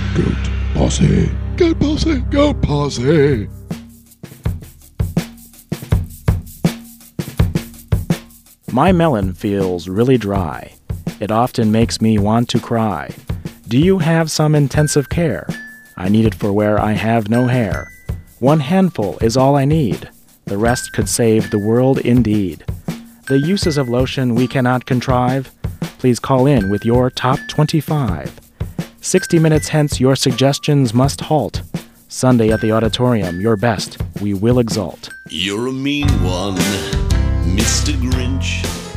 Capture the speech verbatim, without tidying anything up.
Goat posse. Goat posse. Goat posse. My melon feels really dry. It often makes me want to cry. Do you have some intensive care? I need it for where I have no hair. One handful is all I need. The rest could save the world indeed. The uses of lotion we cannot contrive. Please call in with your top twenty-five. sixty minutes hence, your suggestions must halt. Sunday at the auditorium, your best we will exalt. You're a mean one, Mister Grinch.